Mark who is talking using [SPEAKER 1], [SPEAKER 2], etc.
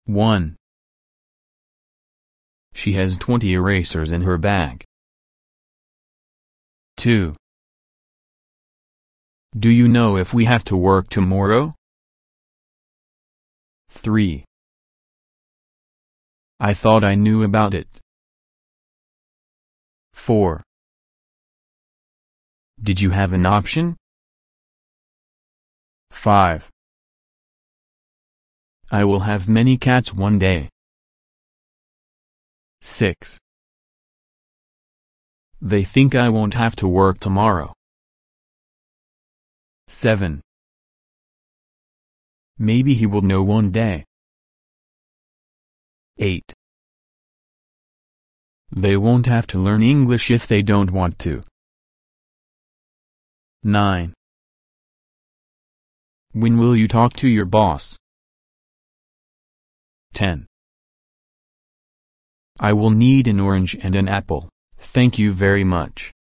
[SPEAKER 1] 1. She has 20 erasers in her bag. 2. Do you know if we have to work tomorrow? 3. I thought I knew about it. 4. Did you have an option? 5. I will have many cats one day. 6. They think I won't have to work tomorrow. 7. Maybe he will know one day. 8. They won't have to learn English if they don't want to. 9. When will you talk to your boss? 10. I will need an orange and an apple, thank you very much.